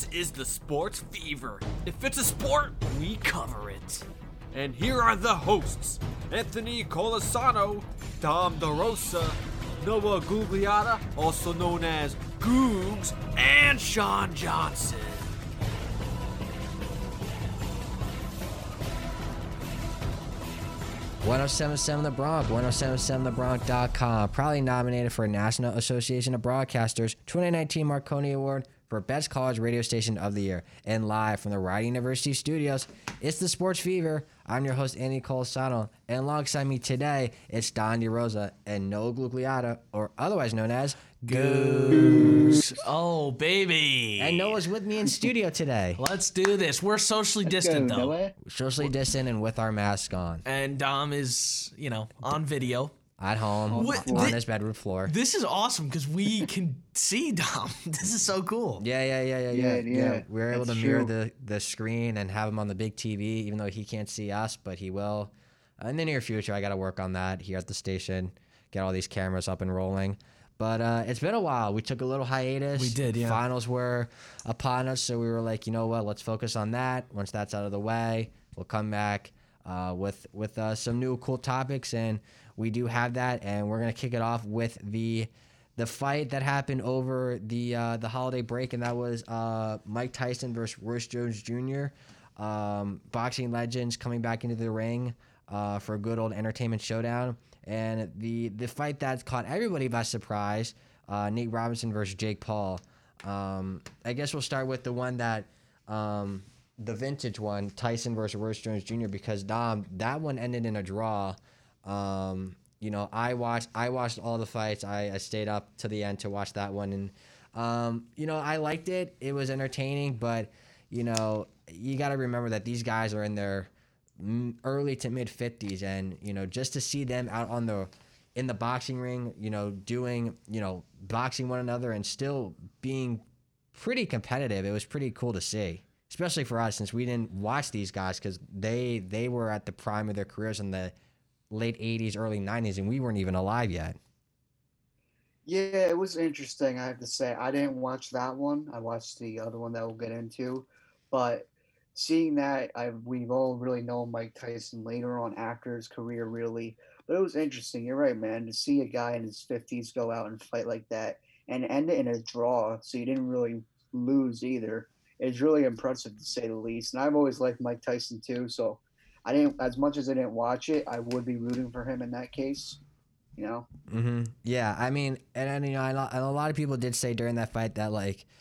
is the Sports Fever. If it's a sport, we cover it. And here are the hosts, Anthony Colasano, Dom DeRosa, Noah Gugliotta, also known as Googs, and Sean Johnson. .1077 The Bronx, 1077thebronx.com. Proudly nominated for a National Association of Broadcasters 2019 Marconi Award for Best College Radio Station of the Year. And live from the Rider University studios, it's the Sports Fever. I'm your host, Andy Colasano. And alongside me today, it's Don DeRosa and Noah Gugliotta, or otherwise known as Goose. Oh, baby. And Noah's with me in studio today. Let's do this. We're socially distant, though. Noah. Socially distant and with our mask on. And Dom is, on video. At home, on his bedroom floor. This is awesome because we can see Dom. This is so cool. Yeah. We're able to That's mirror true. the screen and have him on the big TV, even though he can't see us, but he will. In the near future, I got to work on that here at the station, get all these cameras up and rolling. But it's been a while. We took a little hiatus. We did, yeah. Finals were upon us, so we were like, you know what? Let's focus on that. Once that's out of the way, we'll come back with some new cool topics, and we do have that. And we're gonna kick it off with the fight that happened over the holiday break, and that was Mike Tyson versus Royce Jones Jr. Boxing legends coming back into the ring for a good old entertainment showdown. And the fight that caught everybody by surprise, Nate Robinson versus Jake Paul. I guess we'll start with the one that, the vintage one, Tyson versus Royce Jones Jr. Because Dom, that one ended in a draw. I watched all the fights. I stayed up to the end to watch that one, and I liked it. It was entertaining, but you got to remember that these guys are in their early to mid 50s, and just to see them out in the boxing ring, doing boxing one another and still being pretty competitive, it was pretty cool to see, especially for us since we didn't watch these guys because they were at the prime of their careers in the late 80s, early 90s, and we weren't even alive yet. Yeah, it was interesting, I have to say. I didn't watch that one. I watched the other one that we'll get into. But seeing that, we've all really known Mike Tyson later on after his career, really. But it was interesting. You're right, man. To see a guy in his 50s go out and fight like that and end it in a draw, so you didn't really lose either, is really impressive to say the least. And I've always liked Mike Tyson too, so I didn't, as much as I didn't watch it, I would be rooting for him in that case, Mm-hmm. Yeah, I mean, and a lot of people did say during that fight that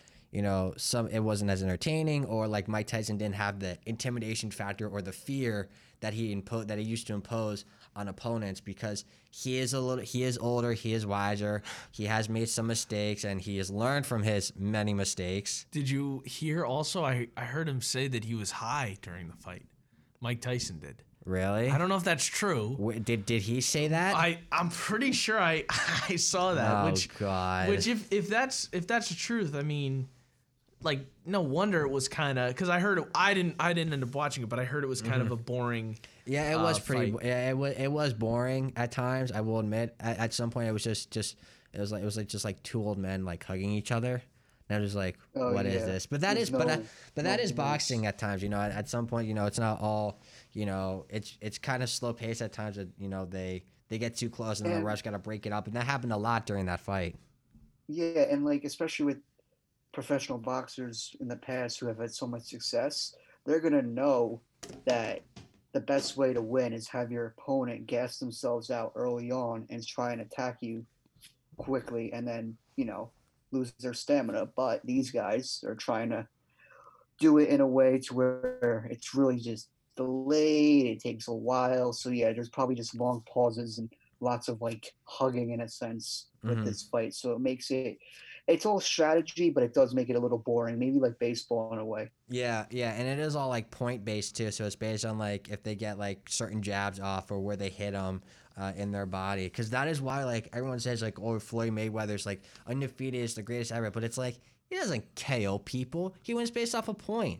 it wasn't as entertaining, or like Mike Tyson didn't have the intimidation factor or the fear that he used to impose on opponents, because he is older, he is wiser, he has made some mistakes, and he has learned from his many mistakes. Did you hear also? I heard him say that he was high during the fight. Mike Tyson did. Really? I don't know if that's true. Did he say that? I'm pretty sure I saw that. Oh, God. Which if that's the truth, I mean, like, no wonder it was kind of, because I heard it. I didn't end up watching it, but I heard it was kind of a boring. Yeah, it was pretty. Fight. Yeah, it was boring at times. I will admit. At some point, it was just it was like two old men like hugging each other. And I was like, what is this? But that is boxing at times. At some point, it's not all. It's kind of slow paced at times. That they get too close and then the ref's got to break it up, and that happened a lot during that fight. Yeah, and like especially with professional boxers in the past who have had so much success, they're gonna know that the best way to win is have your opponent gas themselves out early on and try and attack you quickly, and then lose their stamina. But these guys are trying to do it in a way to where it's really just delayed. It takes a while. So yeah, there's probably just long pauses and lots of like hugging in a sense with this fight. So it makes it's all strategy, but it does make it a little boring, maybe like baseball in a way. Yeah, and it is all like point based too. So it's based on like if they get like certain jabs off or where they hit them in their body. Because that is why like everyone says like, oh, Floyd Mayweather's like undefeated, is the greatest ever. But it's like he doesn't KO people. He wins based off of points.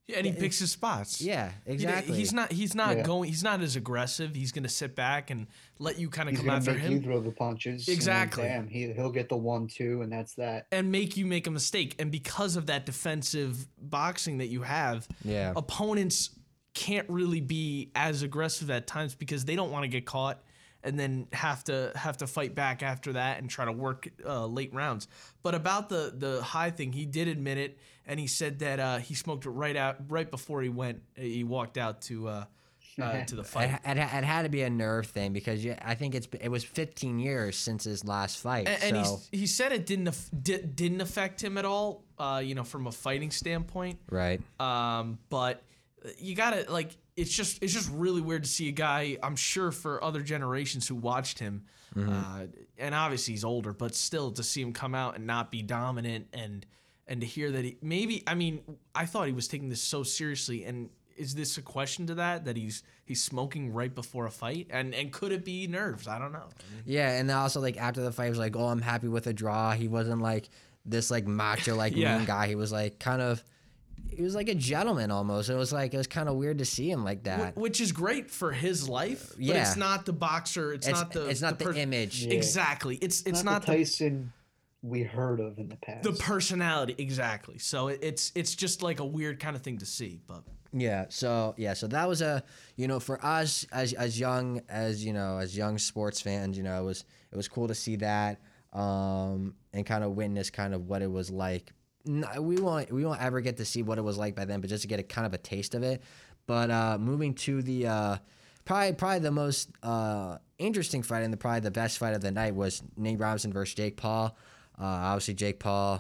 Yeah, and he picks his spots. Yeah, exactly. He's not Yeah. going. He's not as aggressive. He's gonna sit back and let you kind of He's come gonna after make him. you throw the punches. and then, Exactly. bam, he'll get the 1-2, and that's that. And make you make a mistake. And because of that defensive boxing that you have, Yeah. opponents can't really be as aggressive at times because they don't want to get caught and then have to fight back after that and try to work late rounds. But about the high thing, he did admit it, and he said that he smoked it right before he walked out to the fight. It had to be a nerve thing because I think it was 15 years since his last fight. And so. he said it didn't affect him at all, from a fighting standpoint. Right. But you gotta it's just really weird to see a guy. I'm sure for other generations who watched him, and obviously he's older, but still to see him come out and not be dominant and to hear that I thought he was taking this so seriously. And is this a question to that he's smoking right before a fight? And could it be nerves? I don't know. Yeah, and then also after the fight, he was like, "Oh, I'm happy with a draw." He wasn't this macho Yeah. mean guy. He was he was like a gentleman almost. It was kind of weird to see him like that. Which is great for his life, but Yeah. it's not the boxer. It's not the image. Yeah. Exactly. It's not the Tyson we heard of in the past. the personality. Exactly. So it's just like a weird kind of thing to see. But Yeah. So that was for us as young sports fans, it was cool to see that and kind of witness kind of what it was like. We won't ever get to see what it was like by then, but just to get a kind of a taste of it. But moving to the probably the most interesting fight and probably the best fight of the night was Nate Robinson versus Jake Paul. Obviously Jake Paul,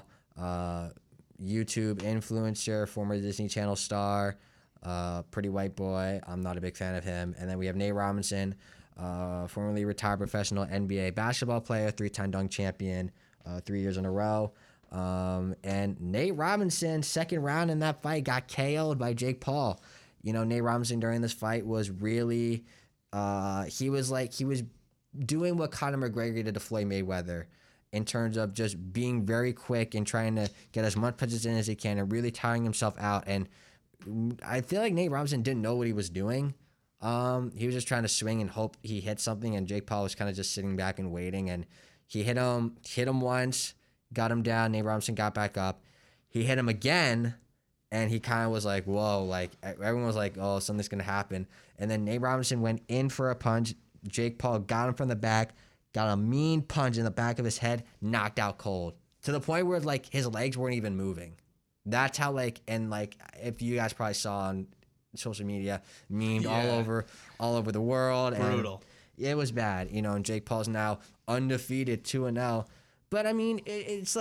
YouTube influencer, former Disney Channel star, pretty white boy. I'm not a big fan of him. And then we have Nate Robinson, formerly retired professional NBA basketball player, 3-time dunk champion, 3 years in a row. And Nate Robinson, second round in that fight, got KO'd by Jake Paul. Nate Robinson during this fight was really, he was doing what Conor McGregor did to Floyd Mayweather in terms of just being very quick and trying to get as much punches in as he can and really tiring himself out. And I feel like Nate Robinson didn't know what he was doing. He was just trying to swing and hope he hit something, and Jake Paul was kind of just sitting back and waiting, and he hit him once, got him down. Nate Robinson got back up. He hit him again, and he kind of was like, whoa, everyone was like, oh, something's going to happen. And then Nate Robinson went in for a punch. Jake Paul got him from the back, got a mean punch in the back of his head, knocked out cold. To the point where, his legs weren't even moving. That's how, if you guys probably saw on social media, memed all over the world. brutal. And it was bad, and Jake Paul's now undefeated 2-0. But I mean, it's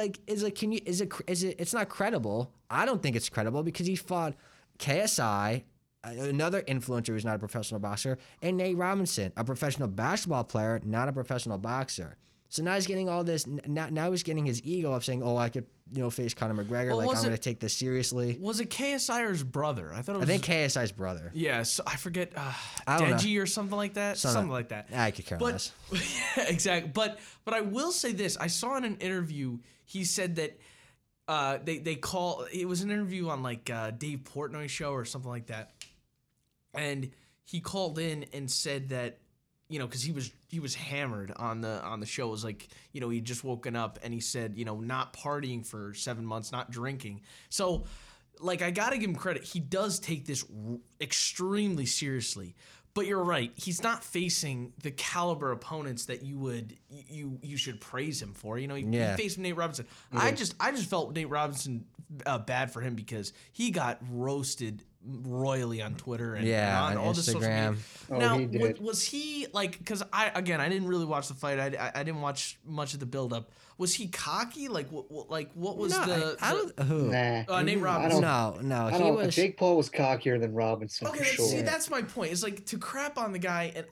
not credible. I don't think it's credible because he fought KSI, another influencer who's not a professional boxer, and Nate Robinson, a professional basketball player, not a professional boxer. So now he's getting all this. Now he's getting his ego up, saying, "Oh, I could, face Conor McGregor. I'm going to take this seriously." Was it KSI or his brother? I thought it was. I think KSI's brother. Yeah, so I forget. I don't know. Deji or something like that. Something like that. I could care less. Yeah, exactly. But I will say this. I saw in an interview he said that they call it was an interview on Dave Portnoy's show or something like that, and he called in and said that because he was hammered on the show. It was he'd just woken up and he said not partying for 7 months, not drinking. So I gotta give him credit. He does take this extremely seriously. But you're right. He's not facing the caliber opponents that you should praise him for. He faced Nate Robinson. Yeah. I just felt Nate Robinson bad for him because he got roasted royally on Twitter and on all the social media. Now, he did. Was he because I didn't really watch the fight. I didn't watch much of the build up. Was he cocky? What was Nate Robinson? No. He was. Jake Paul was cockier than Robinson. Okay, for sure. see, that's my point. It's to crap on the guy, and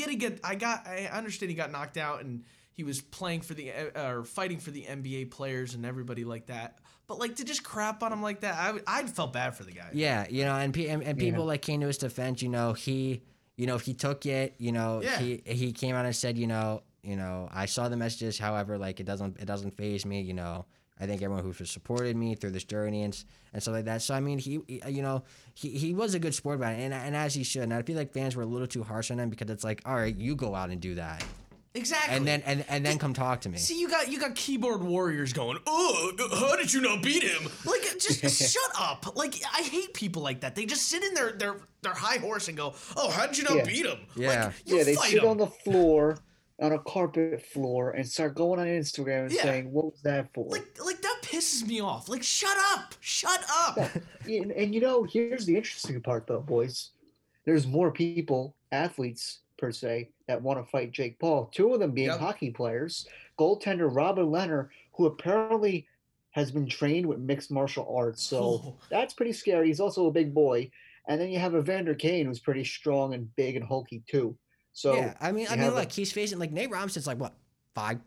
I understand he got knocked out and he was playing for fighting for the NBA players and everybody like that. But to just crap on him like that, I felt bad for the guy. Yeah, and people came to his defense. He took it. He came out and said, I saw the messages. However, it doesn't faze me. I thank everyone who supported me through this journey and stuff like that. So I mean, he was a good sport about it, and as he should. And I feel like fans were a little too harsh on him because it's like, all right, you go out and do that. Exactly. And then come talk to me. See, you got keyboard warriors going, oh, how did you not beat him? Like, just shut up. Like, I hate people like that. They just sit in their high horse and go, oh, how did you not beat him? Yeah. Like, you They fight sit him. on the floor, on a carpet floor, and start going on Instagram and saying, what was that for? Like that pisses me off. Like, shut up. Shut up. And here's the interesting part, though, boys. There's more people, athletes per se, that want to fight Jake Paul. Two of them being hockey players. Goaltender Robin Leonard, who apparently has been trained with mixed martial arts. So that's pretty scary. He's also a big boy. And then you have Evander Kane, who's pretty strong and big and hulky too. So yeah, I mean, look, he's facing like Nate Robinson's like what, 5'8".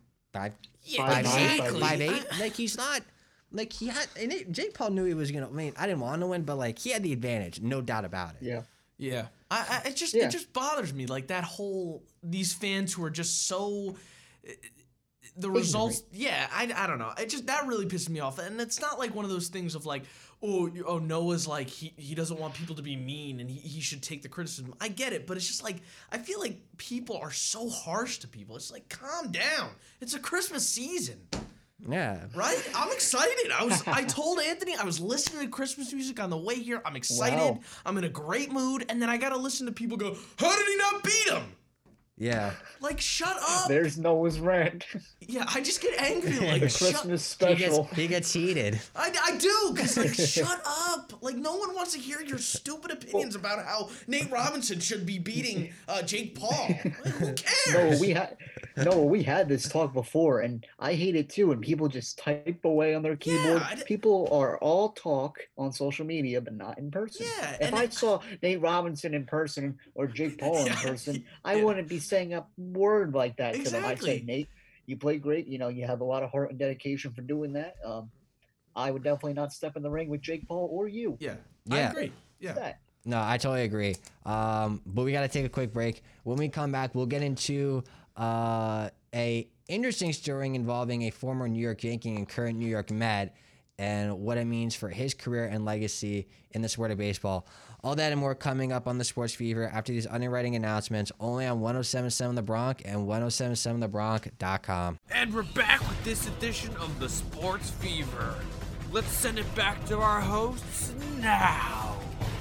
Like he's not. Like he had, and Jake Paul knew he was gonna. I mean, I didn't want him to win, but like he had the advantage, no doubt about it. Yeah. Yeah. It just bothers me, like that whole, these fans who are just so, the results. Yeah, I don't know. That really pisses me off. And it's not like one of those things of like, oh Noah's like, he doesn't want people to be mean and he should take the criticism. I get it, but it's just like, I feel like people are so harsh to people. It's like, calm down. It's a Christmas season. Yeah. Right? I'm excited. I told Anthony I was listening to Christmas music on the way here. I'm excited. Wow. I'm in a great mood. And then I got to listen to people go, how did he not beat him? Yeah. Like, shut up. There's Noah's rant. Yeah, I just get angry. Like, The Christmas special. He gets heated. I do, because, like, shut up. Like, no one wants to hear your stupid opinions about how Nate Robinson should be beating Jake Paul. Like, who cares? We had this talk before, and I hate it too. And people just type away on their keyboard. People are all talk on social media, but not in person. Yeah, if I saw Nate Robinson in person or Jake Paul in person, I wouldn't be saying a word like that to them. I'd say, Nate, you play great. You have a lot of heart and dedication for doing that. I would definitely not step in the ring with Jake Paul or you. Yeah. I agree. Yeah. No, I totally agree. But we got to take a quick break. When we come back, we'll get into a interesting story involving a former New York Yankee and current New York Met and what it means for his career and legacy in the sport of baseball. All that and more coming up on the Sports Fever after these underwriting announcements, only on 107.7 The Bronx and 107.7thebronx.com. And we're back with this edition of the Sports Fever. Let's send it back to our hosts now.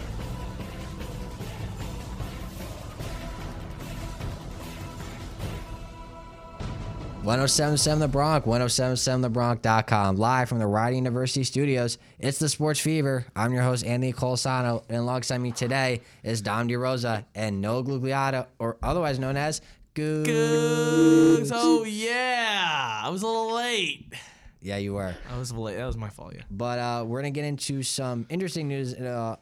.107.7 The Bronx, 107.7thebronx.com, live from the Rider University studios. It's the Sports Fever. I'm your host, Anthony Colasano, and alongside me today is Dom DeRosa and Noah Gugliotta, or otherwise known as Goose. Oh, yeah. I was a little late. Yeah, you were. I was late. That was my fault, yeah. But we're going to get into some interesting news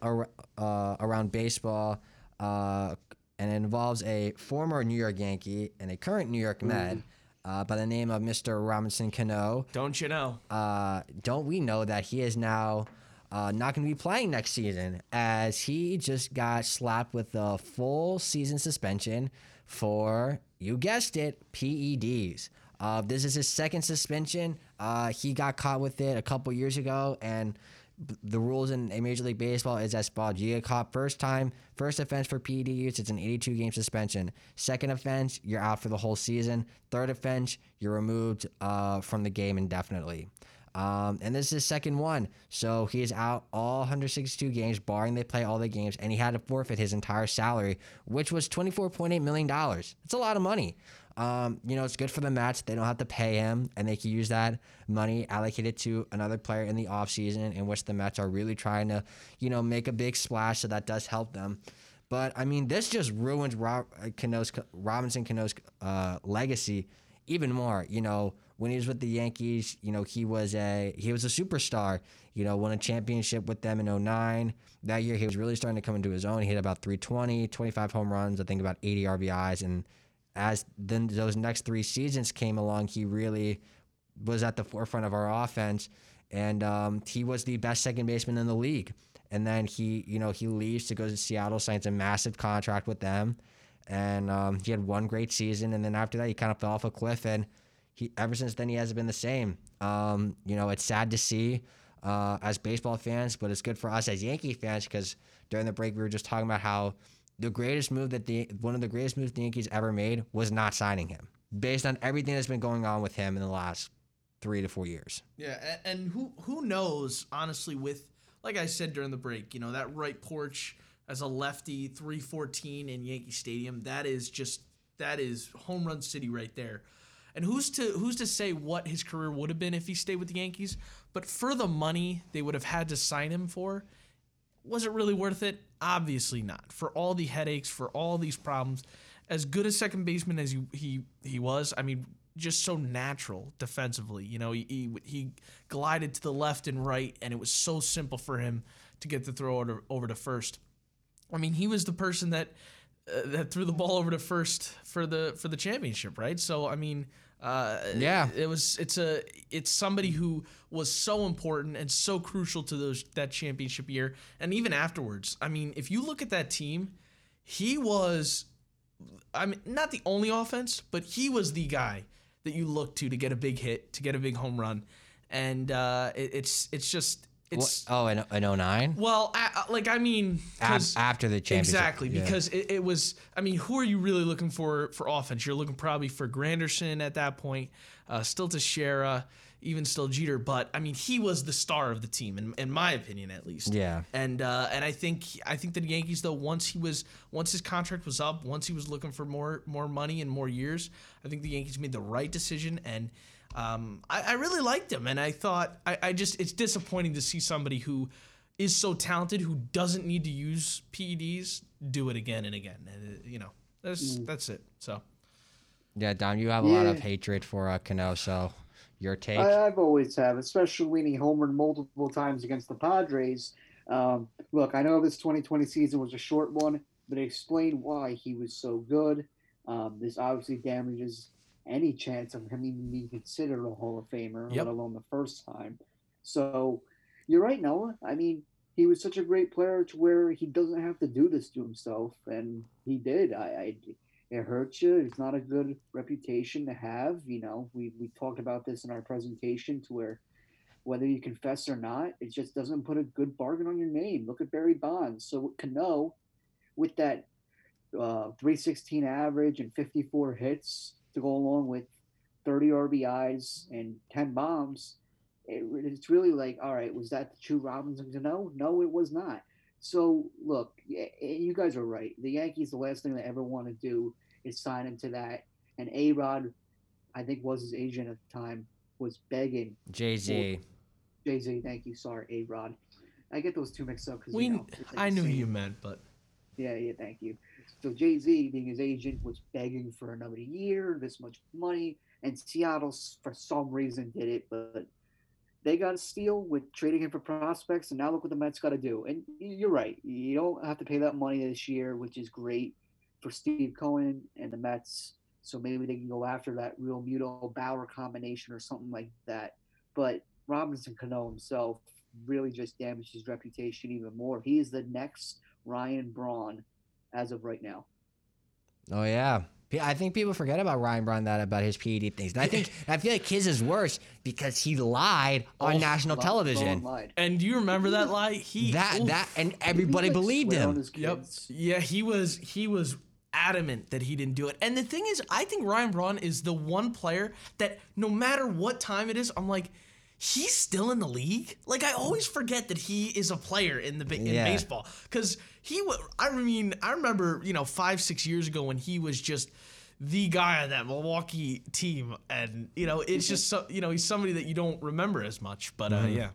around baseball, and it involves a former New York Yankee and a current New York Met. By the name of Mr. Robinson Cano. Don't you know? Don't we know that he is now not going to be playing next season, as he just got slapped with a full season suspension for, you guessed it, PEDs. This is his second suspension. He got caught with it a couple years ago, and the rules in Major League Baseball is as follows. You get caught first offense for PED use, it's an 82-game suspension. Second offense, you're out for the whole season. Third offense, you're removed from the game indefinitely. And this is his second one. So he is out all 162 games, barring they play all the games, and he had to forfeit his entire salary, which was $24.8 million. It's a lot of money. It's good for the Mets. They don't have to pay him, and they can use that money allocated to another player in the offseason, in which the Mets are really trying to, make a big splash, so that does help them. But, I mean, this just ruins Robinson Cano's legacy even more. When he was with the Yankees, he was a superstar. Won a championship with them in 2009. That year, he was really starting to come into his own. He hit about 320, 25 home runs, I think about 80 RBIs, and as then those next 3 seasons came along, he really was at the forefront of our offense, and he was the best second baseman in the league. And then he leaves to go to Seattle, signs a massive contract with them, and he had one great season. And then after that, he kind of fell off a cliff, and ever since then he hasn't been the same. It's sad to see as baseball fans, but it's good for us as Yankee fans because during the break we were just talking about how one of the greatest moves the Yankees ever made was not signing him, based on everything that's been going on with him in the last 3 to 4 years. Yeah, and who knows, honestly, with, like I said during the break, that right porch as a lefty, 314 in Yankee Stadium, that is home run city right there. And who's to say what his career would have been if he stayed with the Yankees? But for the money they would have had to sign him for, was it really worth it? Obviously not. For all the headaches, for all these problems, as good a second baseman as he was, I mean, just so natural defensively. He glided to the left and right, and it was so simple for him to get the throw over to first. I mean, he was the person that threw the ball over to first for the championship, right? So I mean, it's somebody who was so important and so crucial to that championship year, and even afterwards. I mean, if you look at that team, he was, I mean, not the only offense, but he was the guy that you look to get a big hit, to get a big home run, and it's just. In 09? Well, after the championship. Exactly, because it was, I mean, who are you really looking for offense? You're looking probably for Granderson at that point, still Teixeira, even still Jeter, but I mean, he was the star of the team, in my opinion, at least. Yeah. And I think the Yankees, though, once his contract was up, once he was looking for more money and more years, I think the Yankees made the right decision, and I really liked him, and I thought it's disappointing to see somebody who is so talented, who doesn't need to use PEDs, do it again and again. And, that's it. So, yeah, Dom, you have a lot of hatred for Cano, so your take? I've always have, especially when he homered multiple times against the Padres. Look, I know this 2020 season was a short one, but explain why he was so good. This obviously damages any chance of him even being considered a Hall of Famer, let alone the first time. So you're right, Noah. I mean, he was such a great player to where he doesn't have to do this to himself, and he did. It hurts you. It's not a good reputation to have. We talked about this in our presentation, to where whether you confess or not, it just doesn't put a good bargain on your name. Look at Barry Bonds. So Cano, with that 316 average and 54 hits to go along with 30 RBIs and 10 bombs, it's really like, all right, was that the true Robinson Cano? No, it was not. So, look, you guys are right. The Yankees, the last thing they ever want to do is sign him to that. And A-Rod, I think was his agent at the time, was begging. Jay-Z, thank you. Sorry, A-Rod. I get those two mixed up. I knew you meant, but. Yeah, thank you. So Jay-Z, being his agent, was begging for another year, this much money, and Seattle, for some reason, did it, but they got a steal with trading him for prospects, and now look what the Mets got to do. And you're right. You don't have to pay that money this year, which is great for Steve Cohen and the Mets, so maybe they can go after that Real Muto-Bauer combination or something like that. But Robinson Cano himself really just damaged his reputation even more. He is the next Ryan Braun as of right now. Oh, yeah. I think people forget about Ryan Braun, about his PED things. And I feel like his is worse because he lied on national television. And do you remember that lie? And everybody believed him. Yep. Yeah, he was adamant that he didn't do it. And the thing is, I think Ryan Braun is the one player that no matter what time it is, I'm like, he's still in the league. Like, I always forget that he is a player in baseball, because I remember 5-6 years ago when he was just the guy on that Milwaukee team, and it's just he's somebody that you don't remember as much. But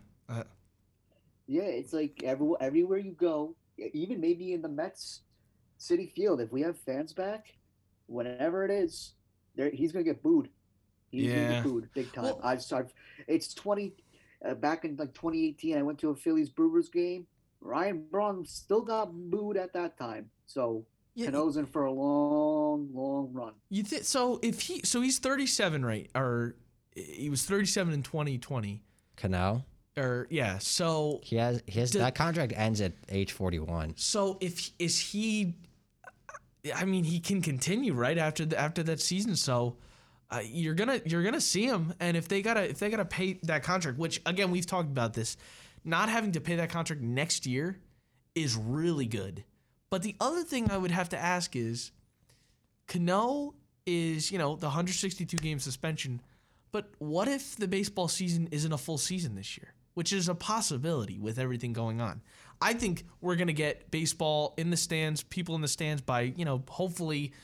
it's like everywhere you go, even maybe in the Mets City Field, if we have fans back, whatever it is, he's gonna get booed. He's gonna get booed big time. Well, it's back in like 2018. I went to a Phillies Brewers game. Ryan Braun still got booed at that time. So Cano's in for a long, long run. You think so? He's 37, right? Or he was 37 in 2020. Cano. So he has that contract ends at age 41. So he can continue right after that season. So you're gonna see him. And if they gotta pay that contract, which again we've talked about this, not having to pay that contract next year is really good. But the other thing I would have to ask is, Cano is the 162 game suspension, but what if the baseball season isn't a full season this year, which is a possibility with everything going on. I think we're going to get baseball in the stands, people in the stands by, hopefully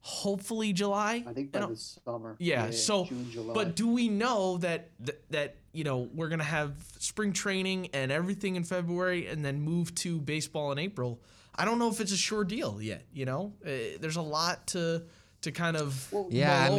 July. I think by the summer. Yeah. So, June, July. but do we know that we're going to have spring training and everything in February and then move to baseball in April? I don't know if it's a sure deal yet. There's a lot to kind of mull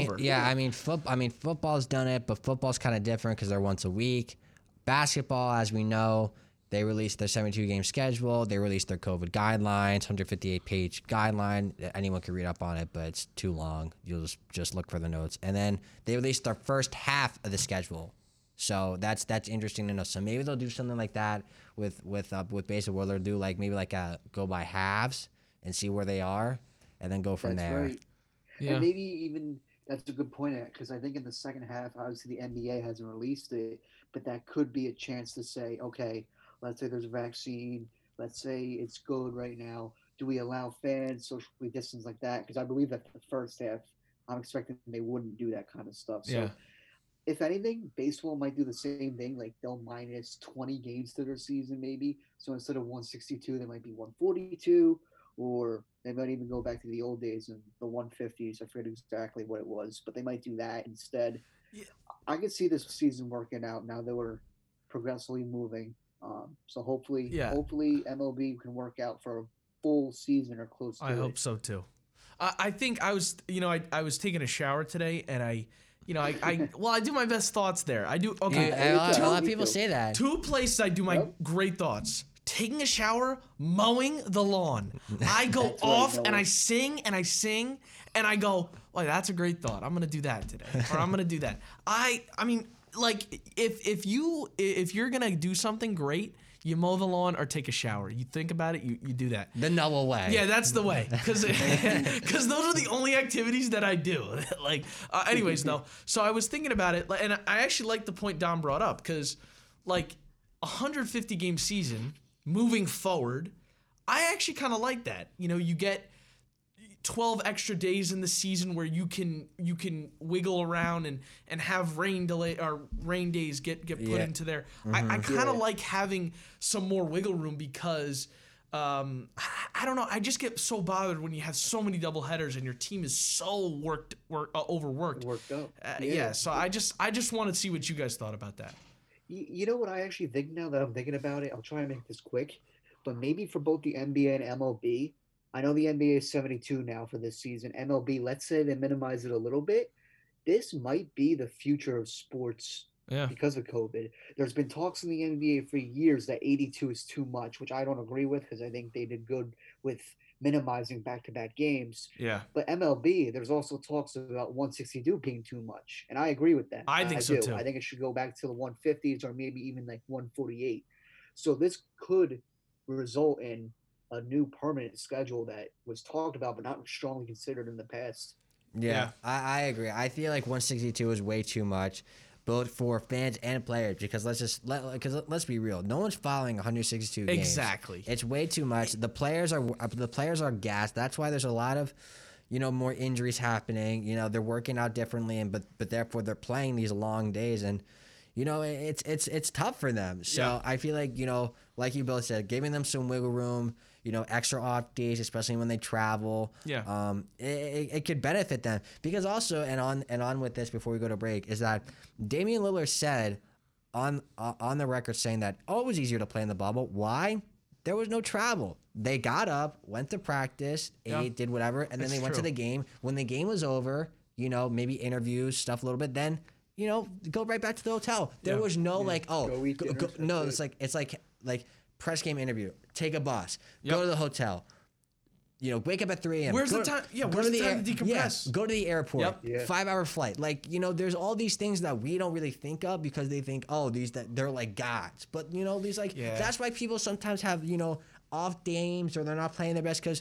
over. Football's done it, but football's kind of different because they're once a week. Basketball, as we know, they released their 72-game schedule. They released their COVID guidelines, 158-page guideline. Anyone can read up on it, but it's too long. You'll just look for the notes. And then they released their first half of the schedule. So that's interesting to know. So maybe they'll do something like that with baseball, where they'll do maybe a go by halves and see where they are, and then go from there. Right. Yeah. And maybe even that's a good point, because I think in the second half, obviously the NBA hasn't released it, but that could be a chance to say, okay, let's say there's a vaccine, let's say it's good right now. Do we allow fans socially distance like that? Because I believe that the first half, I'm expecting they wouldn't do that kind of stuff. So if anything, baseball might do the same thing. They'll minus 20 games to their season maybe. So instead of 162, they might be 142, or they might even go back to the old days and the 150s. I forget exactly what it was, but they might do that instead. Yeah. I could see this season working out now that we're progressively moving. So hopefully MLB can work out for a full season or close to it. I hope so too. I think I was taking a shower today, and I do my best thoughts there. I do. Okay. Yeah, a lot of people say that. Two places I do my great thoughts. Taking a shower, mowing the lawn. I go off and I sing and I sing and I go, well, that's a great thought. I'm gonna do that today, or I'm gonna do that. I mean, if you're gonna do something great, you mow the lawn or take a shower. You think about it, you do that. The Noah way. Yeah, that's the way. Because those are the only activities that I do. Anyways, no. So I was thinking about it, and I actually like the point Dom brought up, because 150 game season moving forward, I actually kind of like that. You get 12 extra days in the season where you can wiggle around and have rain days get put into there. Mm-hmm. I kind of like having some more wiggle room, because I don't know, I just get so bothered when you have so many double headers and your team is so overworked. Worked up. So I just want to see what you guys thought about that. You know what I actually think now that I'm thinking about it? I'll try and make this quick, but maybe for both the NBA and MLB, I know the NBA is 72 now for this season. MLB, let's say they minimize it a little bit. This might be the future of sports because of COVID. There's been talks in the NBA for years that 82 is too much, which I don't agree with, because I think they did good with minimizing back-to-back games. Yeah. But MLB, there's also talks about 162 being too much, and I agree with that. I think so too. I think it should go back to the 150s, or maybe even 148. So this could result in a new permanent schedule that was talked about but not strongly considered in the past. Yeah. I agree. I feel like 162 is way too much, both for fans and players, because let's be real, no one's following 162 games. Exactly. It's way too much. The players are gassed. That's why there's a lot of more injuries happening. They're working out differently, but therefore they're playing these long days, and it's tough for them. So I feel like you both said, giving them some wiggle room, extra off days, especially when they travel. Yeah. It could benefit them, because also, and on with this before we go to break, is that Damian Lillard said on the record saying that, it was easier to play in the bubble. Why? There was no travel. They got up, went to practice, ate, did whatever, and then they went to the game. When the game was over, maybe interviews, stuff a little bit, then go right back to the hotel. There was no no. It's like press game interview. Take a bus. Go to the hotel. Wake up at 3 a.m. Where's the time? Yeah, where's the time to decompress? Yeah, go to the airport. 5-hour flight. There's all these things that we don't really think of, because they think, they're like gods. But that's why people sometimes have off games, or they're not playing their best, because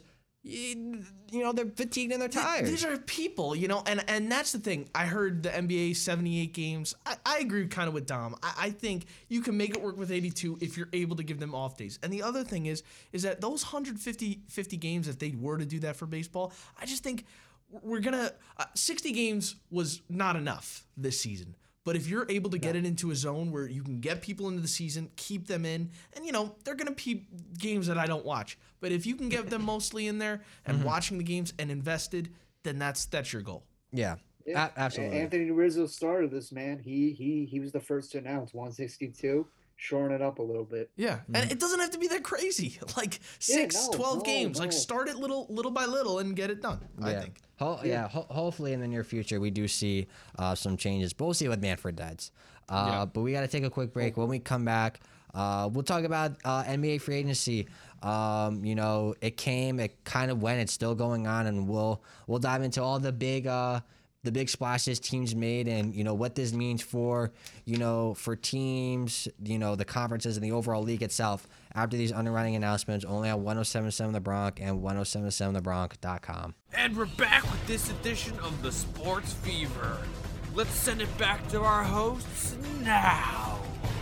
they're fatigued and they're tired. These are people, and that's the thing. I heard the NBA 78 games. I agree kind of with Dom. I think you can make it work with 82 if you're able to give them off days. And the other thing is that those 50 games, if they were to do that for baseball, I just think we're going to 60 games was not enough this season. But if you're able to get it into a zone where you can get people into the season, keep them in, and they're gonna be games that I don't watch. But if you can get them mostly in there and watching the games and invested, then that's your goal. Yeah, absolutely. Anthony Rizzo started this, man. He was the first to announce 162, shoring it up a little bit. Yeah, and it doesn't have to be that crazy. Like 12 games. Like start it little by little and get it done. I think. Hopefully in the near future we do see some changes. But we'll see with Manfred Dads. But we got to take a quick break. When we come back, we'll talk about NBA free agency. It came, it kind of went, it's still going on, and we'll dive into all the big splashes teams made, and what this means for teams, the conferences and the overall league itself after these underwriting announcements, only on 107.7 The Bronx and 107.7thebronx.com. And we're back with this edition of the Sports Fever. Let's send it back to our hosts now.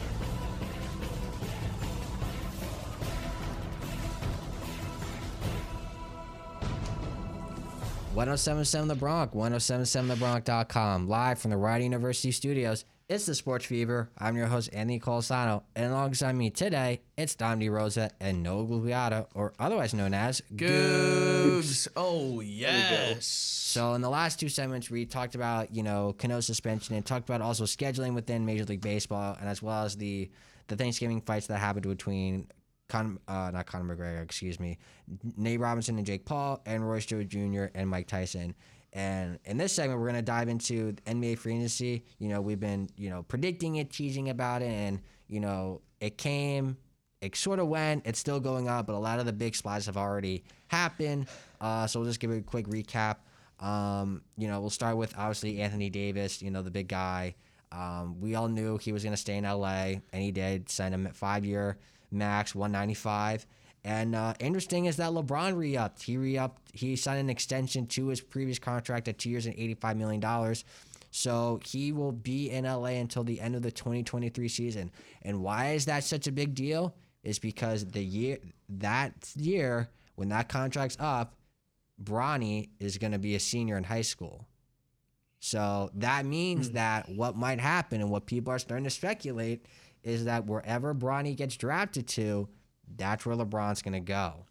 .107.7 The Bronx, 107.7thebronx.com, live from the Rider University studios. It's the Sports Fever. I'm your host, Anthony Colasano, and alongside me today, it's Dom DeRosa and Noah Gugliotta, or otherwise known as Googs. Oh, yes. So in the last two segments, we talked about, Cano's suspension and talked about also scheduling within Major League Baseball, and as well as the Thanksgiving fights that happened between not Conor McGregor, Nate Robinson and Jake Paul, and Royce Jones Jr. and Mike Tyson. And in this segment, we're going to dive into NBA free agency. We've been, predicting it, teasing about it, and, it came, it sort of went, it's still going on, but a lot of the big splashes have already happened. So we'll just give a quick recap. We'll start with, obviously, Anthony Davis, the big guy. We all knew he was going to stay in LA, and he did. Signed him at 5-year max, $195. And interesting is that LeBron re-upped. He signed an extension to his previous contract at 2 years and $85 million. So he will be in LA until the end of the 2023 season. And why is that such a big deal? Is because that year when that contract's up, Bronny is going to be a senior in high school. So that means that what might happen and what people are starting to speculate is that wherever Bronny gets drafted to, that's where LeBron's going to go.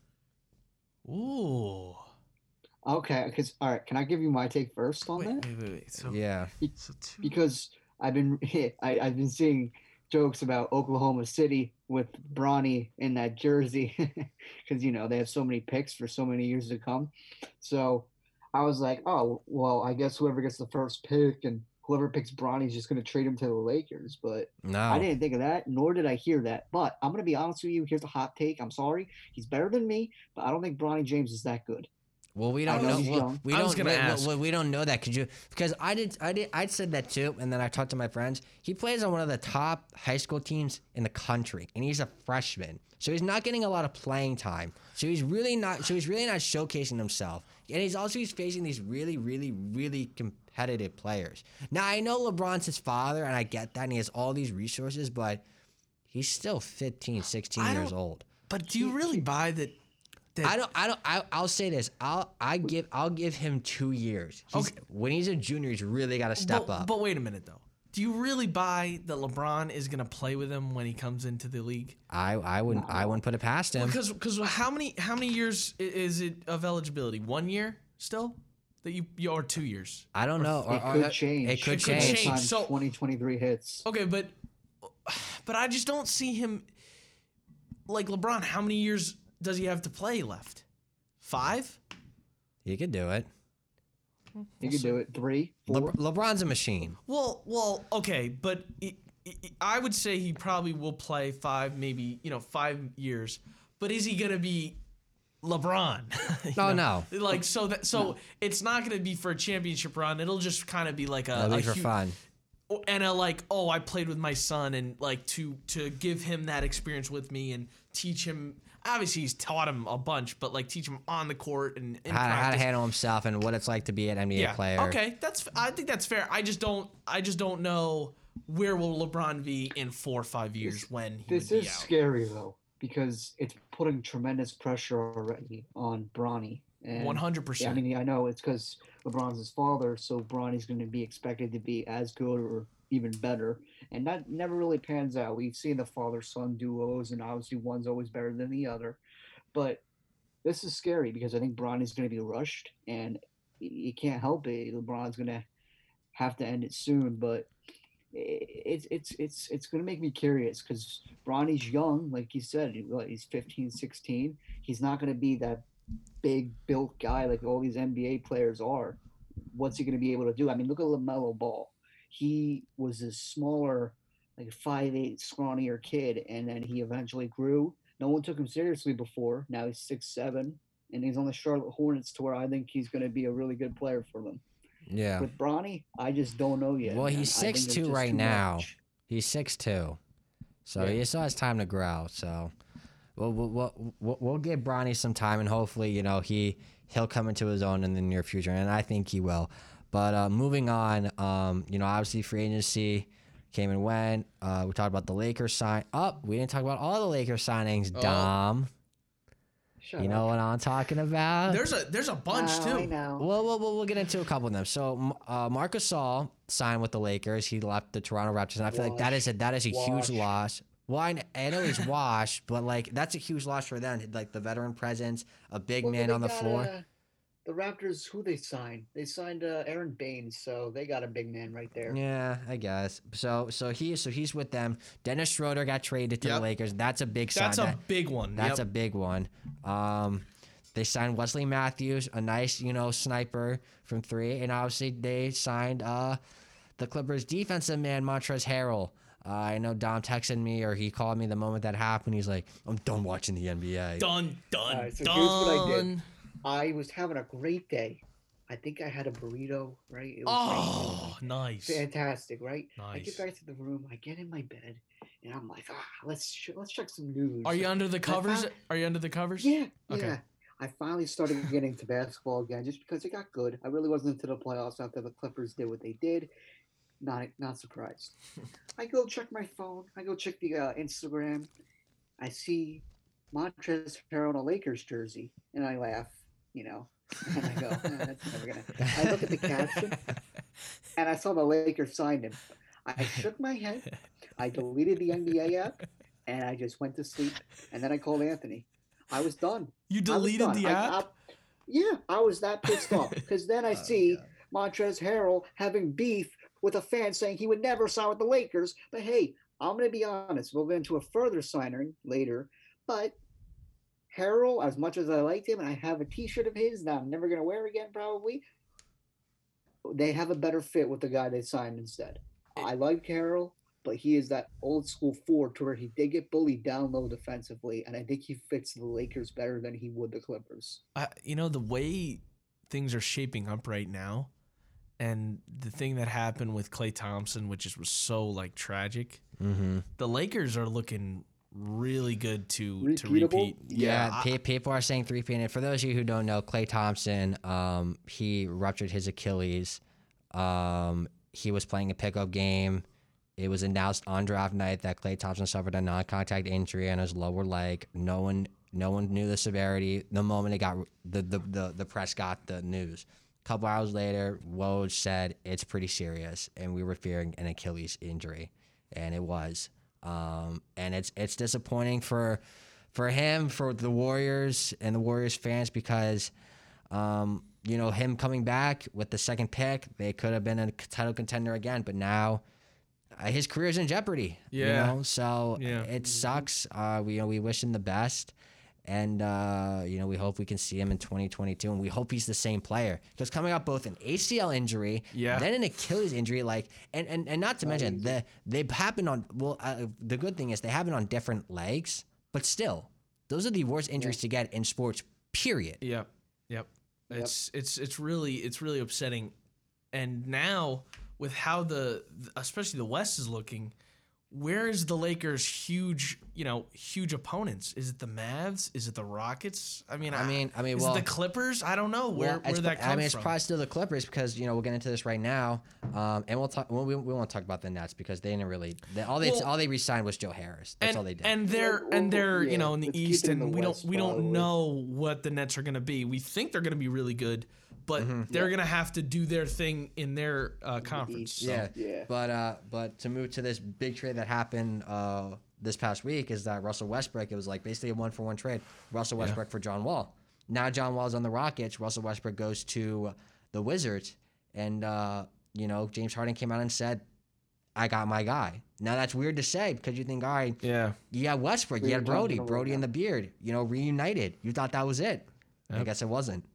Ooh. Okay, all right, can I give you my take first on that? Wait. So, yeah. Because I've been seeing jokes about Oklahoma City with Bronny in that jersey because, they have so many picks for so many years to come. So I was like, oh, well, I guess whoever gets the first pick and whoever picks Bronny is just going to trade him to the Lakers. But no, I didn't think of that, nor did I hear that. But I'm going to be honest with you. Here's a hot take. I'm sorry. He's better than me, but I don't think Bronny James is that good. Well, we don't know. We don't know that. Because I said that too, and then I talked to my friends. He plays on one of the top high school teams in the country, and he's a freshman, so he's not getting a lot of playing time. So he's really not showcasing himself, and he's facing these really, really, really competitive players. Now I know LeBron's his father, and I get that, and he has all these resources, but he's still 15, 16 years old. But do you really buy that? I'll say this. I'll give him 2 years. When he's a junior, he's really got to step up. But wait a minute though. Do you really buy that LeBron is gonna play with him when he comes into the league? I wouldn't put it past him. Because how many years is it of eligibility? 1 year still? That you or 2 years? I don't know. It could change. It could change. Time So 2023 hits. Okay, but I just don't see him like LeBron. How many years does he have to play left? 5? He could do it. He could do it. 3, 4. LeBron's a machine. Well, okay, but I would say he probably will play 5, maybe 5 years. But is he gonna be LeBron? No. Like so it's not gonna be for a championship run. It'll just kind of be like It'll be for fun. and I played with my son, and like to give him that experience with me and teach him. Obviously, he's taught him a bunch, but like teach him on the court and in how to practice. handle himself and what it's like to be an NBA player. Okay, I think that's fair. I just don't know where will LeBron be in 4 or 5 years when he This would be is out. scary though, because it's putting tremendous pressure already on Bronny. 100%. Yeah, I mean, I know it's because LeBron's his father, so Bronny's going to be expected to be as good or even better, and that never really pans out. We've seen the father-son duos, and obviously one's always better than the other. But this is scary because I think Bronny's going to be rushed, and you can't help it. LeBron's going to have to end it soon, but it's going to make me curious because Bronny's young, like you said, he's 15, 16. He's not going to be that big built guy like all these NBA players are. What's he going to be able to do? I mean, look at LaMelo Ball. He was a smaller, like 5'8", scrawnier kid, and then he eventually grew. No one took him seriously before. Now he's 6'7", and he's on the Charlotte Hornets, to where I think he's going to be a really good player for them. Yeah. With Bronny, I just don't know yet. Well, man. he's I think it's 6'2" just right too now. much. He's 6'2", so Yeah. he still has time to grow. So we'll give Bronny some time, and hopefully, he'll come into his own in the near future, and I think he will. But moving on, obviously free agency came and went. We talked about the Lakers sign. We didn't talk about all the Lakers signings. Oh. Dom, Shut you know up. what I'm talking about? There's a bunch I too. know. We'll get into a couple of them. So Marc Gasol signed with the Lakers. He left the Toronto Raptors, and I feel like that is a huge Wash. loss. Well, I know he's washed, but like that's a huge loss for them. Like the veteran presence, a big Well, man they on the got, floor. The Raptors, who they signed? They signed Aaron Baines, so they got a big man right there. Yeah, I guess. So he's with them. Dennis Schroeder got traded to the Yep. Lakers. That's a big sign. That's a big one. That's Yep. a big one. They signed Wesley Matthews, a nice, sniper from 3, and obviously they signed the Clippers defensive man Montrezl Harrell. I know Dom texted me, or he called me the moment that happened. He's like, "I'm done watching the NBA." Done. Alright, so here's what I did. I was having a great day. I think I had a burrito, right? It was Oh, nice. fantastic, right? I Nice. get back to the room, I get in my bed, and I'm like, let's check some news. Are you under the covers? found- Are you under the covers? Yeah, Okay. yeah. I finally started getting into basketball again, just because it got good. I really wasn't into the playoffs after the Clippers did what they did. Not surprised. I go check my phone. I go check the Instagram. I see Montrezl Harrell in a Lakers jersey, and I laugh. And I go, that's never gonna. I look at the caption, and I saw the Lakers signed him. I shook my head. I deleted the NBA app, and I just went to sleep. And then I called Anthony. I was done. You I was deleted done. the app? Yeah, I was that pissed off because then I see Montrezl Harrell having beef with a fan saying he would never sign with the Lakers. But hey, I'm going to be honest. We'll get into a further signing later. But Harrell, as much as I liked him, and I have a T-shirt of his that I'm never going to wear again probably, they have a better fit with the guy they signed instead. I like Harrell, but he is that old school forward to where he did get bullied down low defensively, and I think he fits the Lakers better than he would the Clippers. The way things are shaping up right now, and the thing that happened with Klay Thompson, which was so like tragic, Mm-hmm. the Lakers are looking really good to Repeatable? repeat. Yeah, people are saying 3-peat. And for those of you who don't know, Klay Thompson, he ruptured his Achilles. He was playing a pickup game. It was announced on draft night that Klay Thompson suffered a non-contact injury on his lower leg. No one knew the severity. The moment it got the press got the news. A couple hours later, Woj said it's pretty serious, and we were fearing an Achilles injury, and it was. And it's disappointing for him, for the Warriors and the Warriors fans, because him coming back with the second pick, they could have been a title contender again, but now his career's in jeopardy. Yeah. So Yeah. it sucks. We wish him the best. And, we hope we can see him in 2022, and we hope he's the same player. Because coming up both an ACL injury, Yeah. then an Achilles injury, and not to mention, they happen on, the good thing is they happen on different legs, but still, those are the worst injuries to get in sports, period. Yep. It's really upsetting. And now how especially the West is looking, where is the Lakers' huge opponents? Is it the Mavs? Is it the Rockets? I mean, is it the Clippers? I don't know where that comes from. It's probably still the Clippers because we'll get into this right now, and we'll talk. We won't talk about the Nets because they didn't really. All they re-signed was Joe Harris. That's all they did. And they're in the let's East, keep it in and the West, we don't probably. know what the Nets are going to be. We think they're going to be really good, but they're going to have to do their thing in their conference. East. So. Yeah. But to move to this big trade that happened this past week is that Russell Westbrook, it was like basically a 1-for-1 trade. Russell Westbrook for John Wall. Now John Wall's on the Rockets. Russell Westbrook goes to the Wizards. And, James Harden came out and said, I got my guy. Now that's weird to say because you think, all right, you got Westbrook, you got Brody and the Beard, reunited. You thought that was it. Yep. I guess it wasn't.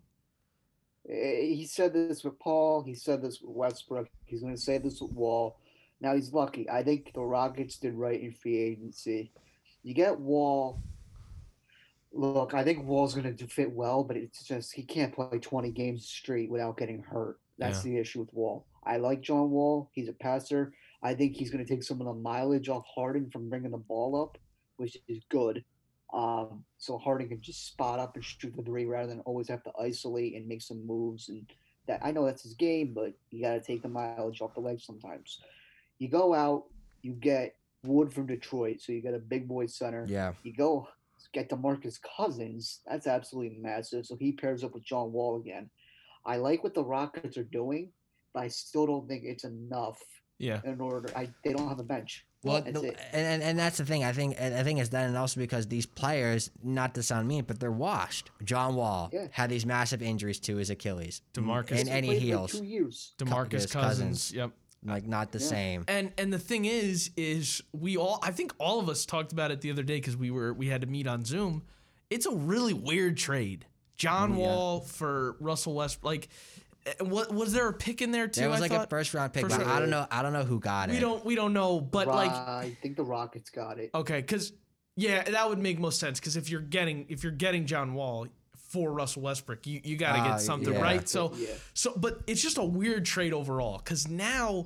He said this with Paul. He said this with Westbrook. He's going to say this with Wall. Now he's lucky. I think the Rockets did right in free agency. You get Wall. Look, I think Wall's going to fit well, but it's just he can't play 20 games straight without getting hurt. That's the issue with Wall. I like John Wall. He's a passer. I think he's going to take some of the mileage off Harden from bringing the ball up, which is good. So Harden can just spot up and shoot the three rather than always have to isolate and make some moves. And that I know that's his game, but you got to take the mileage off the leg sometimes. You go out, you get Wood from Detroit, so you get a big boy center. Yeah. You go get DeMarcus Cousins. That's absolutely massive. So he pairs up with John Wall again. I like what the Rockets are doing, but I still don't think it's enough. Yeah. In order, they don't have a bench. Well, That's it. and that's the thing. I think it's that, and also because these players, not to sound mean, but they're washed. John Wall had these massive injuries to his Achilles, DeMarcus and he heals. 2 years. DeMarcus Cousins. Yep. Like not the same. And the thing is I think all of us talked about it the other day because we had to meet on Zoom. It's a really weird trade. John Wall for Russell Westbrook. Like, what was there a pick in there too? There was a first round pick, but I don't know who got it. We don't know, but I think the Rockets got it. Okay, because that would make most sense. Because if you're getting John Wall for Russell Westbrook, you got to get something right. So but it's just a weird trade overall. Because now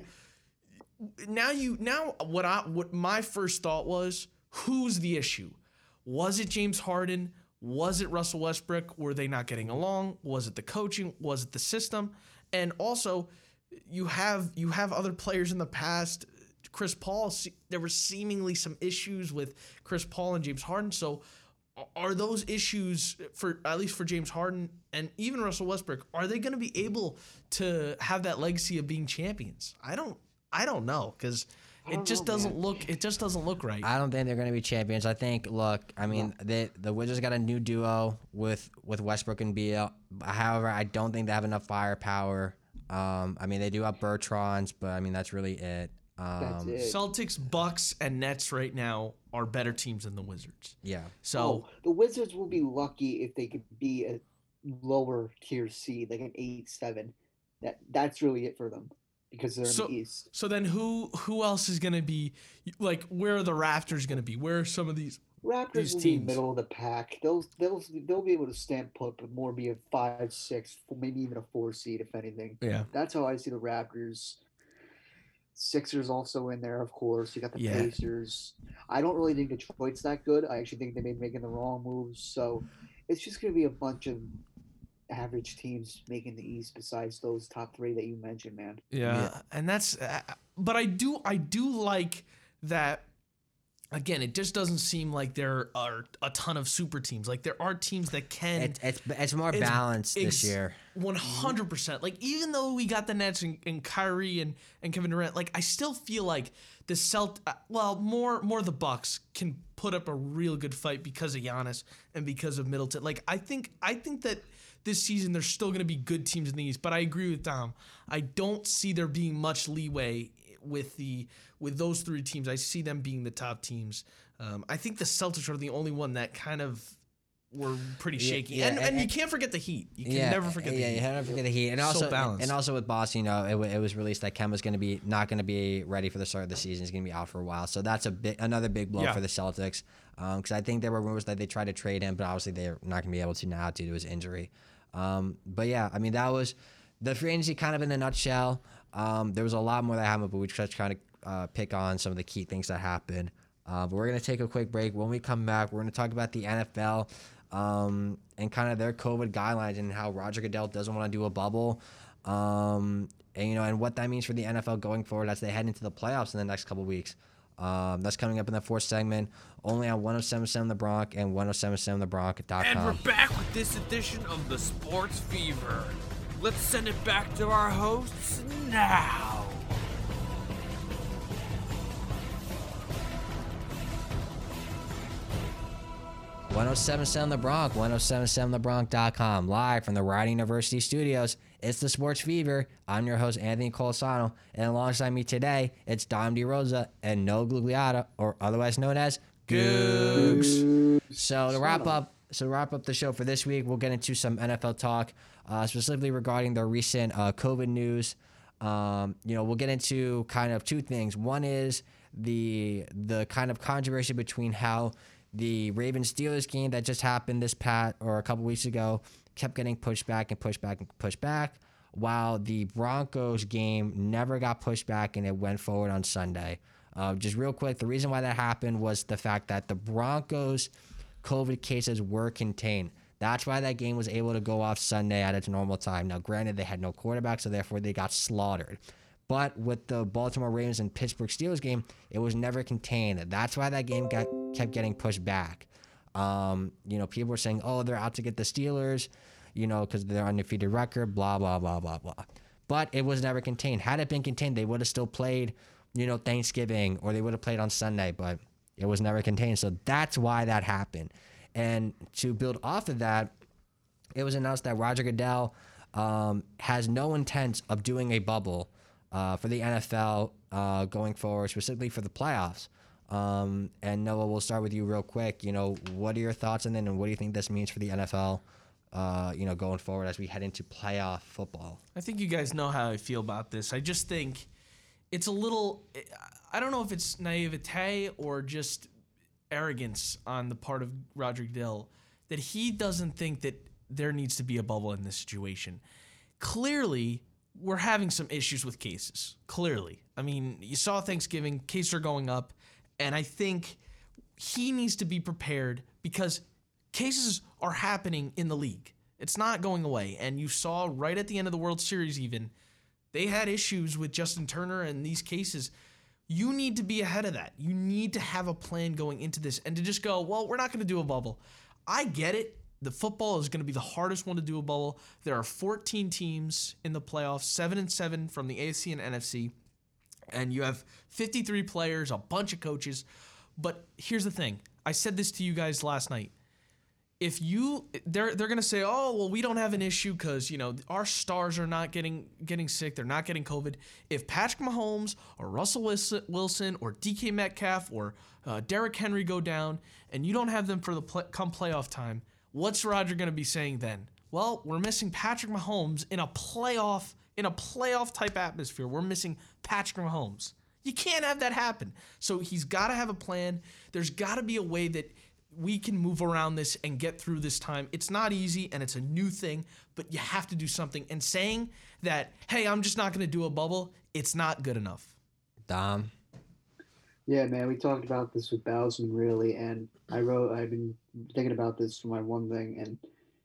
what my first thought was, who's the issue? Was it James Harden? Was it Russell Westbrook? Were they not getting along? Was it the coaching? Was it the system? And also, you have other players in the past. Chris Paul, there were seemingly some issues with Chris Paul and James Harden. So are those issues, for at least for James Harden and even Russell Westbrook, are they going to be able to have that legacy of being champions? I don't know, because it just doesn't look right. I don't think they're going to be champions. I think, the Wizards got a new duo with Westbrook and Beal. However, I don't think they have enough firepower. They do have Bertrand, but that's really it. That's it. Celtics, Bucks, and Nets right now are better teams than the Wizards. Yeah. So the Wizards will be lucky if they could be a lower tier seed, like an 8-7. That's really it for them. Because they're in the East. So then who else is going to be, like, where are the Raptors going to be? Where are some of these Raptors will teams? be middle of the pack. They'll be able to stand put, but more be a 5-6, maybe even a 4 seed, if anything. Yeah. That's how I see the Raptors. Sixers also in there, of course. You got the Pacers. I don't really think Detroit's that good. I actually think they may be making the wrong moves. So it's just going to be a bunch of average teams making the East besides those top 3 that you mentioned, man. Yeah. And that's but I do like that. Again, it just doesn't seem like there are a ton of super teams. Like, there are teams that can. It's more balanced this year. 100%. Like, even though we got the Nets and Kyrie and Kevin Durant, like, I still feel like the more the Bucks can put up a real good fight because of Giannis and because of Middleton. Like, I think that this season there's still going to be good teams in the East, but I agree with Dom. I don't see there being much leeway with those 3 teams. I see them being the top teams. I think the Celtics are the only one that kind of were pretty shaky. And you can't forget the Heat. You can never forget the Heat. Yeah, you never forget the Heat. And also, balanced. And also with Boston, it was released that Kemba's not going to be ready for the start of the season. He's going to be out for a while. So that's another big blow for the Celtics. Because I think there were rumors that they tried to trade him, but obviously they're not going to be able to now due to his injury. But yeah, that was the free agency kind of in a nutshell. There was a lot more that happened, but we just kind of pick on some of the key things that happened. But we're going to take a quick break. When we come back, we're going to talk about the NFL and kind of their COVID guidelines and how Roger Goodell doesn't want to do a bubble. And what that means for the NFL going forward as they head into the playoffs in the next couple weeks. That's coming up in the fourth segment, only on 107.7 The Bronx and 107.7thebronx.com. And we're back with this edition of the Sports Fever. Let's send it back to our hosts now. 107.7 The Bronx, 107.7thebronx.com, live from the Rider University studios. It's the Sports Fever. I'm your host, Anthony Colasano, and alongside me today, it's Dom DeRosa and Noah Gugliotta, or otherwise known as Googs. So to wrap up the show for this week, we'll get into some NFL talk, specifically regarding the recent COVID news. We'll get into kind of two things. One is the kind of controversy between how the Ravens-Steelers game that just happened a couple weeks ago kept getting pushed back, while the Broncos game never got pushed back and it went forward on Sunday. Just real quick, the reason why that happened was the fact that the Broncos' COVID cases were contained. That's why that game was able to go off Sunday at its normal time. Now, granted, they had no quarterback, so therefore they got slaughtered. But with the Baltimore Ravens and Pittsburgh Steelers game, it was never contained. That's why that game kept getting pushed back. People were saying, oh, they're out to get the Steelers, because they're undefeated record, blah, blah, blah, blah, blah. But it was never contained. Had it been contained, they would have still played, Thanksgiving, or they would have played on Sunday, but it was never contained. So that's why that happened. And to build off of that, it was announced that Roger Goodell has no intent of doing a bubble for the NFL going forward, specifically for the playoffs. And Noah, we'll start with you real quick. What are your thoughts on it, and what do you think this means for the NFL, going forward as we head into playoff football? I think you guys know how I feel about this. I just think it's a little, I don't know if it's naivete or just arrogance on the part of Roger Goodell that he doesn't think that there needs to be a bubble in this situation. Clearly, we're having some issues with cases. Clearly. I mean, you saw Thanksgiving, cases are going up, and I think he needs to be prepared because cases are happening in the league. It's not going away. And you saw right at the end of the World Series even, they had issues with Justin Turner and these cases. You need to be ahead of that. You need to have a plan going into this and to just go, well, we're not going to do a bubble. I get it. The football is going to be the hardest one to do a bubble. There are 14 teams in the playoffs, 7-7 from the AFC and NFC, and you have 53 players, a bunch of coaches. But here's the thing. I said this to you guys last night. If they're going to say, oh, well, we don't have an issue because, our stars are not getting sick. They're not getting COVID. If Patrick Mahomes or Russell Wilson or DK Metcalf or Derrick Henry go down and you don't have them for the come playoff time, what's Roger going to be saying then? Well, we're missing Patrick Mahomes in a playoff type atmosphere. We're missing Patrick Mahomes. You can't have that happen. So he's got to have a plan. There's got to be a way that we can move around this and get through this time. It's not easy and it's a new thing, but you have to do something. And saying that, hey, I'm just not going to do a bubble, it's not good enough. Dom? Yeah, man, we talked about this with Bowsen, really, and I've been thinking about this for my one thing, and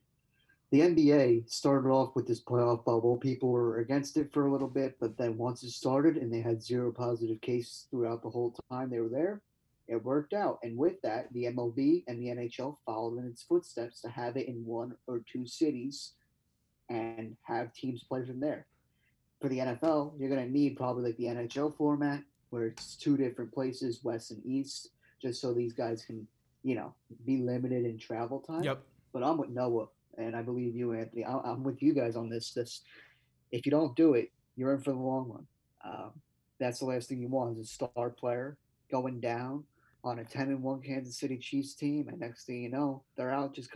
the NBA started off with this playoff bubble. People were against it for a little bit, but then once it started and they had 0 positive cases throughout the whole time they were there, it worked out. And with that, the MLB and the NHL followed in its footsteps to have it in 1 or 2 cities and have teams play from there. For the NFL, you're going to need probably like the NHL format where it's 2 different places, West and East, just so these guys can, be limited in travel time. Yep. But I'm with Noah, and I believe you, Anthony. I'm with you guys on this. If you don't do it, you're in for the long run. That's the last thing you want is a star player going down on a 10-1 Kansas City Chiefs team, and next thing you know, they're out just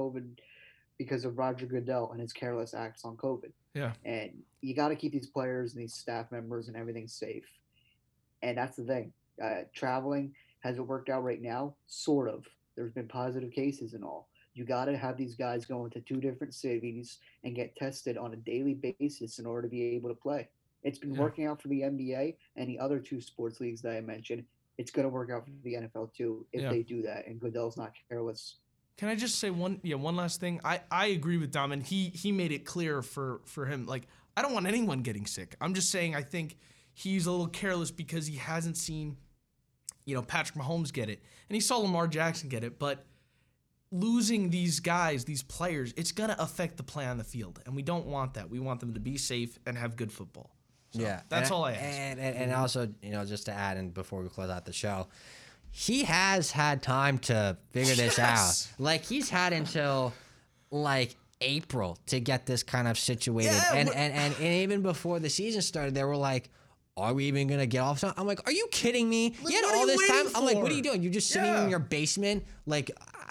because of Roger Goodell and his careless acts on COVID. Yeah. And you got to keep these players and these staff members and everything safe. And that's the thing. Traveling, has it worked out right now? Sort of. There's been positive cases and all. You got to have these guys go into 2 different cities and get tested on a daily basis in order to be able to play. It's been working out for the NBA and the other two sports leagues that I mentioned. It's going to work out for the NFL too if they do that, and Goodell's not careless. Can I just say one last thing? I agree with Dom, and he made it clear for him. Like, I don't want anyone getting sick. I'm just saying I think he's a little careless because he hasn't seen, Patrick Mahomes get it, and he saw Lamar Jackson get it. But losing these guys, these players, it's gonna affect the play on the field, and we don't want that. We want them to be safe and have good football. So that's all I ask. And also, just to add in before we close out the show, he has had time to figure this out. Like, he's had until like April to get this kind of situated. And even before the season started, they were like, are we even gonna get off? I'm like, are you kidding me? Like, you had all this time. I'm like, what are you doing? You're just sitting in your basement, like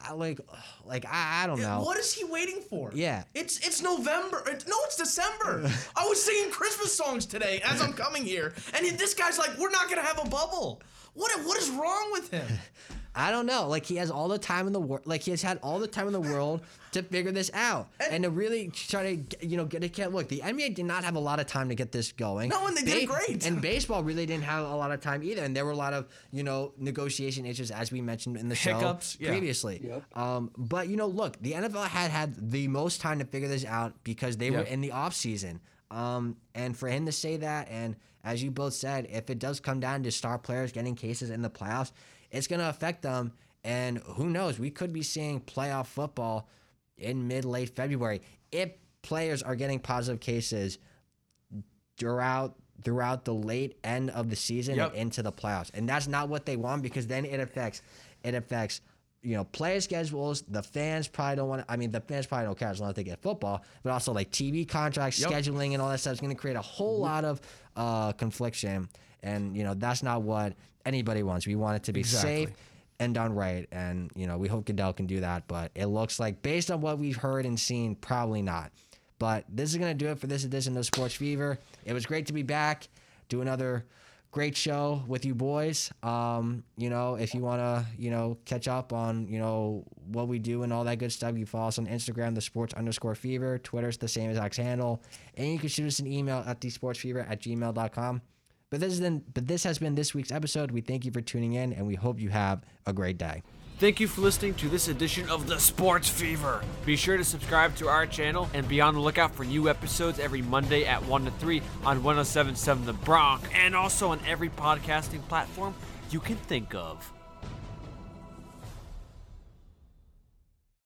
I don't know. What is he waiting for? Yeah, it's November. No, it's December. I was singing Christmas songs today as I'm coming here, and this guy's like, we're not gonna have a bubble. What is wrong with him? I don't know. Like, he has all the time in the world. Like, he has had all the time in the world to figure this out and to really try to, get a kid. Look, the NBA did not have a lot of time to get this going. No, and they did great. And baseball really didn't have a lot of time either. And there were a lot of, negotiation issues, as we mentioned in the show previously. Yep. But, look, the NFL had the most time to figure this out because they were in the off season. And for him to say that, and as you both said, if it does come down to star players getting cases in the playoffs, it's going to affect them. And who knows, we could be seeing playoff football in late February if players are getting positive cases throughout the late end of the season and into the playoffs. And that's not what they want, because then it affects player schedules. The fans probably don't want to. I mean, the fans probably don't care as long as they get football, but also like TV contracts, scheduling, and all that stuff is going to create a whole lot of confliction. And that's not what anybody wants. We want it to be safe and done right. And we hope Goodell can do that. But it looks like, based on what we've heard and seen, probably not. But this is going to do it for this edition of Sports Fever. It was great to be back, do another great show with you boys. If you want to, catch up on, what we do and all that good stuff, you follow us on Instagram, @sports_fever. Twitter's the same exact handle. And you can shoot us an email at thesportsfever@gmail.com. But this has been this week's episode. We thank you for tuning in, and we hope you have a great day. Thank you for listening to this edition of the Sports Fever. Be sure to subscribe to our channel and be on the lookout for new episodes every Monday at 1 to 3 on 107.7 The Bronx, and also on every podcasting platform you can think of.